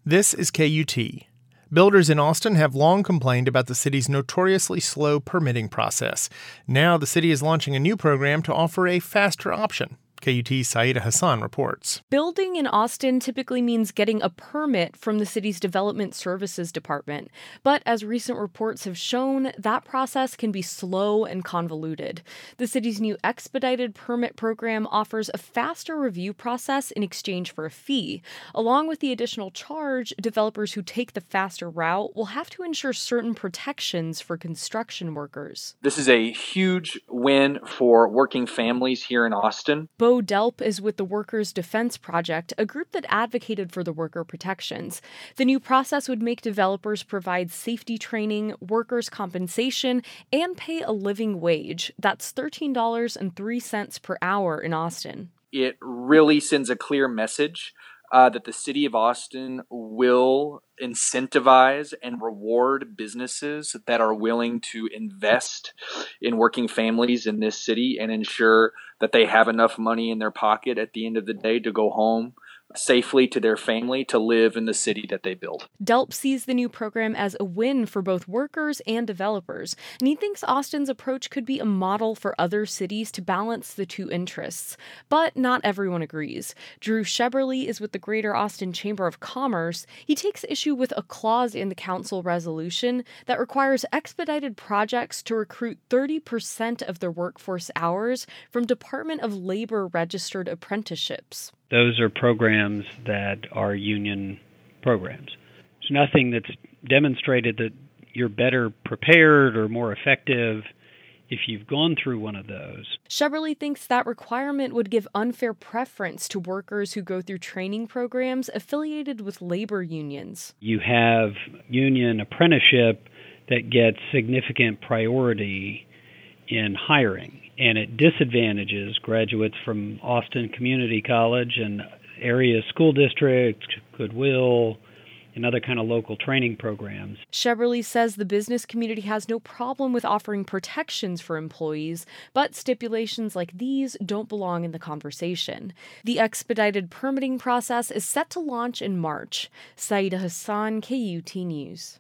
This is KUT. Builders in Austin have long complained about the city's notoriously slow permitting process. Now the city is launching a new program to offer a faster option. KUT's Saida Hassan reports. Building in Austin typically means getting a permit from the city's Development Services Department. But as recent reports have shown, that process can be slow and convoluted. The city's new expedited permit program offers a faster review process in exchange for a fee. Along with the additional charge, developers who take the faster route will have to ensure certain protections for construction workers. This is a huge win for working families here in Austin. Bo Delp is with the Workers' Defense Project, a group that advocated for the worker protections. The new process would make developers provide safety training, workers' compensation, and pay a living wage. That's $13.03 per hour in Austin. It really sends a clear message that the city of Austin will incentivize and reward businesses that are willing to invest in working families in this city and ensure that they have enough money in their pocket at the end of the day to go home safely to their family to live in the city that they build. Delp sees the new program as a win for both workers and developers, and he thinks Austin's approach could be a model for other cities to balance the two interests. But not everyone agrees. Drew Sheberly is with the Greater Austin Chamber of Commerce. He takes issue with a clause in the council resolution that requires expedited projects to recruit 30% of their workforce hours from Department of Labor registered apprenticeships. Those are programs that are union programs. There's nothing that's demonstrated that you're better prepared or more effective if you've gone through one of those. Sheberly thinks that requirement would give unfair preference to workers who go through training programs affiliated with labor unions. You have union apprenticeship that gets significant priority in hiring, and it disadvantages graduates from Austin Community College and area school districts, Goodwill, and other kind of local training programs. Sheberly says the business community has no problem with offering protections for employees, but stipulations like these don't belong in the conversation. The expedited permitting process is set to launch in March. Saida Hassan, KUT News.